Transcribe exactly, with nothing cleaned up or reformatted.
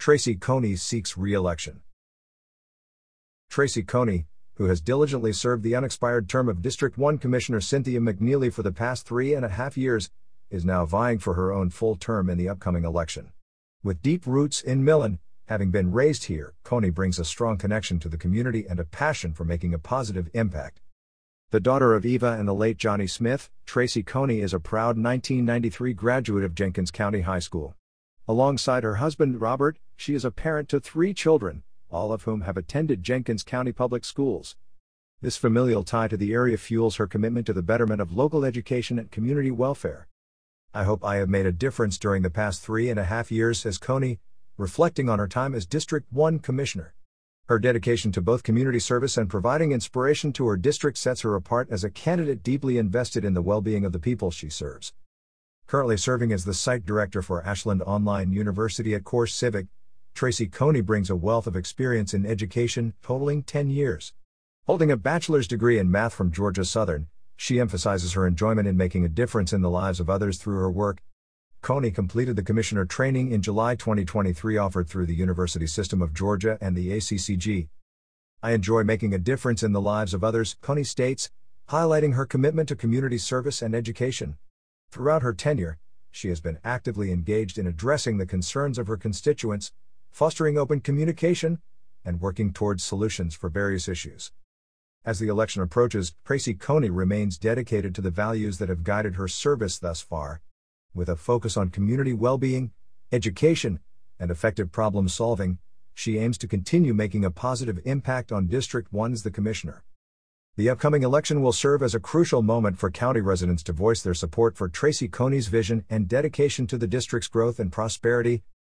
Tracy Coney seeks re-election. Tracy Coney, who has diligently served the unexpired term of District one Commissioner Cynthia McNeely for the past three and a half years, is now vying for her own full term in the upcoming election. With deep roots in Millen, having been raised here, Coney brings a strong connection to the community and a passion for making a positive impact. The daughter of Eva and the late Johnny Smith, Tracy Coney is a proud nineteen ninety-three graduate of Jenkins County High School. Alongside her husband Robert, she is a parent to three children, all of whom have attended Jenkins County Public Schools. This familial tie to the area fuels her commitment to the betterment of local education and community welfare. "I hope I have made a difference during the past three and a half years," says Coney, reflecting on her time as District one Commissioner. Her dedication to both community service and providing inspiration to her district sets her apart as a candidate deeply invested in the well-being of the people she serves. Currently serving as the site director for Ashland Online University at Course Civic, Tracy Coney brings a wealth of experience in education, totaling ten years. Holding a bachelor's degree in math from Georgia Southern, she emphasizes her enjoyment in making a difference in the lives of others through her work. Coney completed the commissioner training in July twenty twenty-three offered through the University System of Georgia and the A C C G. "I enjoy making a difference in the lives of others," Coney states, highlighting her commitment to community service and education. Throughout her tenure, she has been actively engaged in addressing the concerns of her constituents, fostering open communication, and working towards solutions for various issues. As the election approaches, Tracy Coney remains dedicated to the values that have guided her service thus far. With a focus on community well-being, education, and effective problem-solving, she aims to continue making a positive impact on District one as the Commissioner. The upcoming election will serve as a crucial moment for county residents to voice their support for Tracy Coney's vision and dedication to the district's growth and prosperity,